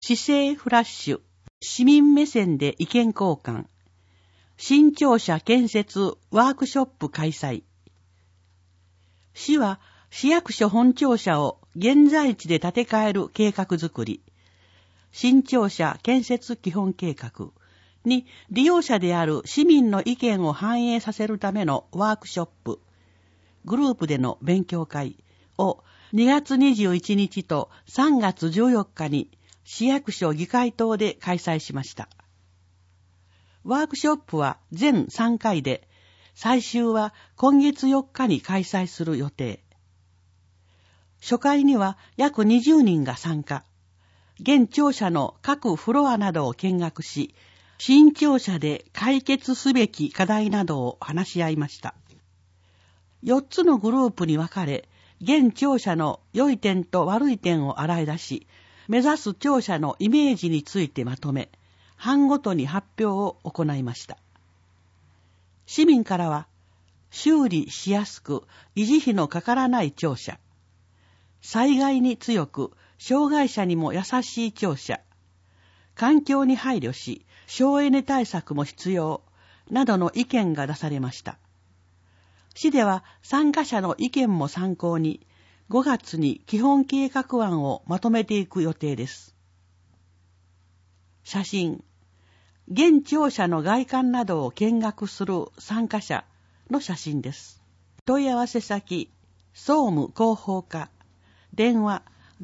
市政フラッシュ、市民目線で意見交換、新庁舎建設ワークショップ開催。市は市役所本庁舎を現在地で建て替える計画づくり、新庁舎建設基本計画に利用者である市民の意見を反映させるためのワークショップ、グループでの勉強会を2月21日と3月14日に市役所議会棟で開催しました。ワークショップは全3回で、最終は今月4日に開催する予定。初回には約20人が参加。現庁舎の各フロアなどを見学し、新庁舎で解決すべき課題などを話し合いました。4つのグループに分かれ、現庁舎の良い点と悪い点を洗い出し、目指す庁舎のイメージについてまとめ、班ごとに発表を行いました。市民からは、修理しやすく維持費のかからない庁舎、災害に強く障害者にも優しい庁舎、環境に配慮し省エネ対策も必要などの意見が出されました。市では参加者の意見も参考に5月に基本計画案をまとめていく予定です。写真、現庁舎の外観などを見学する参加者の写真です。問い合わせ先、総務広報課、電話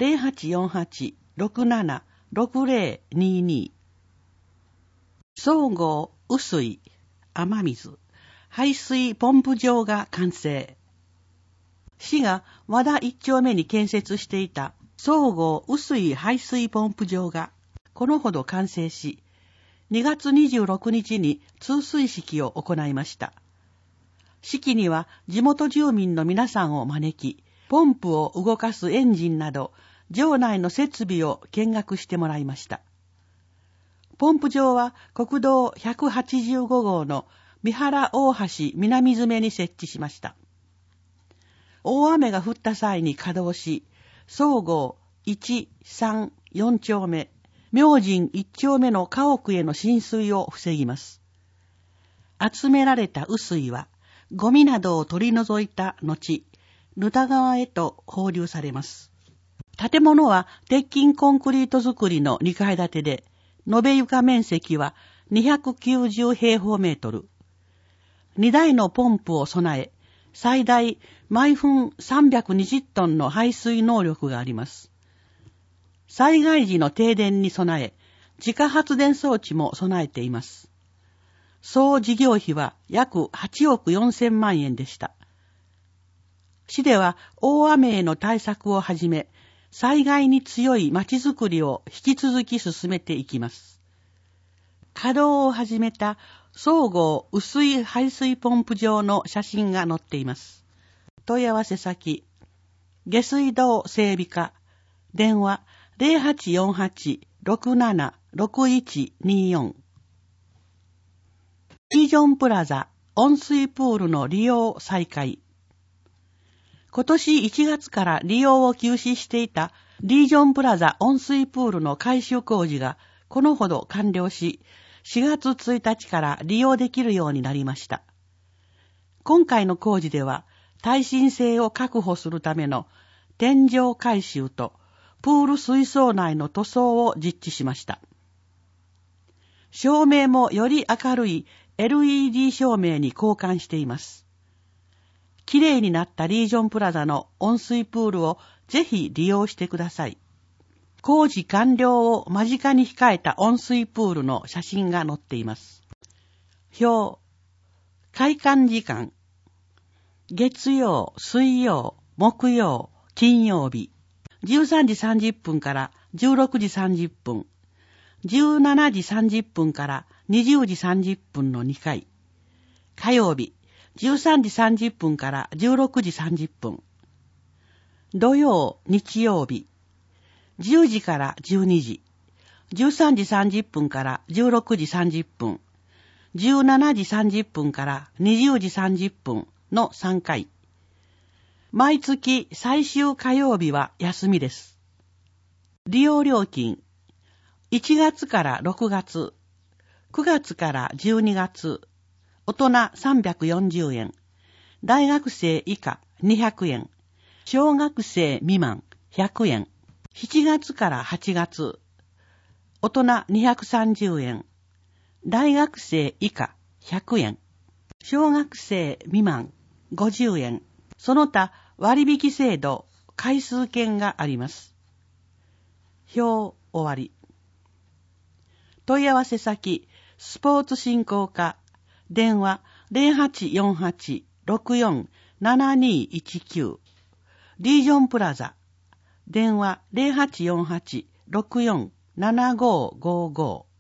0848-676022。総合雨水、雨水、排水ポンプ場が完成。市が和田一丁目に建設していた総合雨水排水ポンプ場がこのほど完成し、2月26日に通水式を行いました。式には地元住民の皆さんを招き、ポンプを動かすエンジンなど、場内の設備を見学してもらいました。ポンプ場は国道185号の三原大橋南詰に設置しました。大雨が降った際に稼働し、総合1、3、4丁目、明神1丁目の家屋への浸水を防ぎます。集められた雨水は、ゴミなどを取り除いた後、沼田川へと放流されます。建物は鉄筋コンクリート造りの2階建てで、延べ床面積は290平方メートル。2台のポンプを備え、最大毎分320トンの排水能力があります。災害時の停電に備え、自家発電装置も備えています。総事業費は約8億4000万円でした。市では大雨への対策をはじめ、災害に強いまちづくりを引き続き進めていきます。稼働を始めた総合雨水排水ポンプ場の写真が載っています。問い合わせ先、下水道整備課、電話 0848-676124。リージョンプラザ温水プールの利用再開。今年1月から利用を休止していたリージョンプラザ温水プールの改修工事がこのほど完了し、4月1日から利用できるようになりました。今回の工事では、耐震性を確保するための天井改修とプール水槽内の塗装を実地しました。照明もより明るい LED 照明に交換しています。きれいになったリージョンプラザの温水プールをぜひ利用してください。工事完了を間近に控えた温水プールの写真が載っています。表、開館時間、月曜、水曜、木曜、金曜日、13時30分から16時30分、17時30分から20時30分の2回、火曜日、13時30分から16時30分、土曜、日曜日、10時から12時、13時30分から16時30分、17時30分から20時30分の3回。毎月最終火曜日は休みです。利用料金、 1月から6月、9月から12月、大人340円、大学生以下200円、小学生未満100円、7月から8月、大人230円、大学生以下100円、小学生未満50円、その他割引制度、回数券があります。表終わり。問い合わせ先、スポーツ振興課、電話 0848-647219、リージョンプラザ、電話 0848-647555